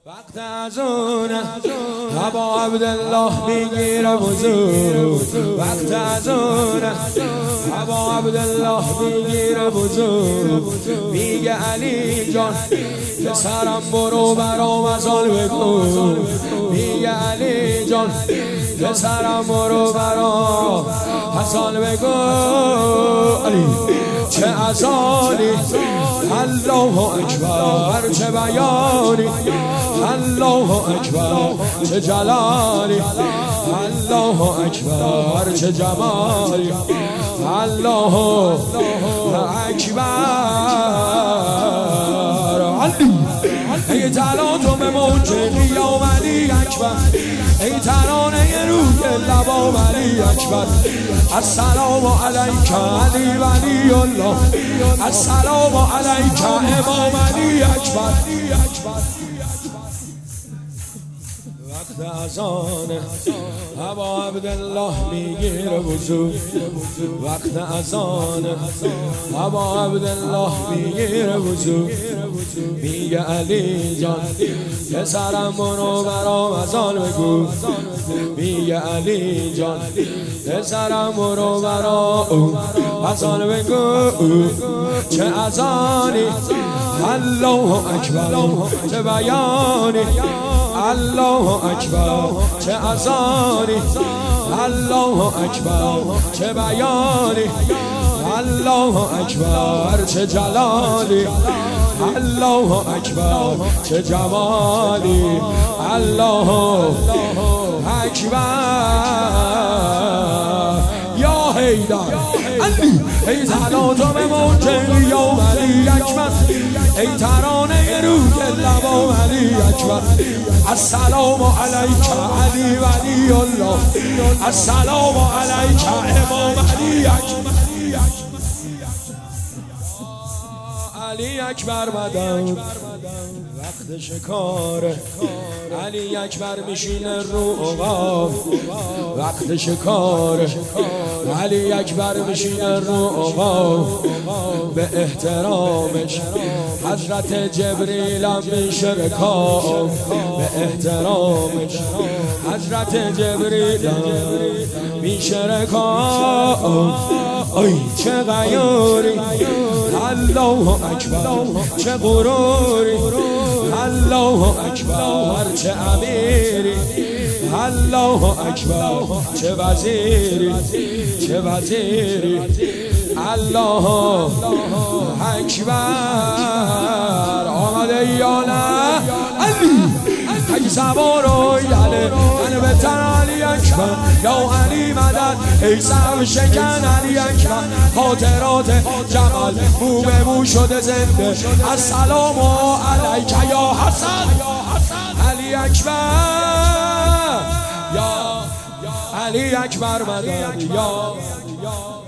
وقت از اون هوا عبدالله میگیره وضو. وقت از اون هوا عبدالله میگیره وضو. میگه علی جان پسرم برو برام ازال بگو. میگه علی جان پسرم برو برام ازال بگو. علی چه ازالی الله اکبر، چه بیانی الله اکبر، چه جلالی الله اکبر، چه جمالی الله اکبر. علی ای تلاطم موج قیام علی اکبر، ای ترانه روی لبام علی اکبر. السلام علیک علی ولی الله، السلام علیک امام علی اکبر. وقت اذان هوا عبدالله میگیره وضو. وقت اذان هوا عبدالله میگیره وضو. میگه علی جان پسرم برو برام ازال بگو. میگه علی جان پسرم برو برام ازال بگو. چه اذانی الله اکبر، چه بیانی الله اکبر، چه اذانی الله اکبر، چه بیانی الله اکبر، چه جلالی الله اکبر، چه جمالی الله اکبر. یا حیدر علی ای تلاطم موج قیام علی اکبر، ای ترانه روی لبام علی اکبر. السلام علیک علی ولی الله، السلام علیک امام علی اکبر. علی اکبر مدد وقت شکاره، علی اکبر میشینه رو عقاب. وقت شکاره علی اکبر میشینه رو عقاب. به احترامش حضرت جبریل هم میشه رکاب. به احترامش حضرت جبریل هم میشه رکاب. ای چه غیوری الله اکبر، چه غروری الله اکبر، چه امیری الله اکبر، چه وزیری چه وزیری الله اکبر. آمده یا نه علی ای سوارو یله من به علی اکبر. یا علی مدد ای سر شکن علی اکبر. خاطرات جمال مو به مو شده زنده. السلام علیک یا حسن علی اکبر. یا علی اکبر مدد یا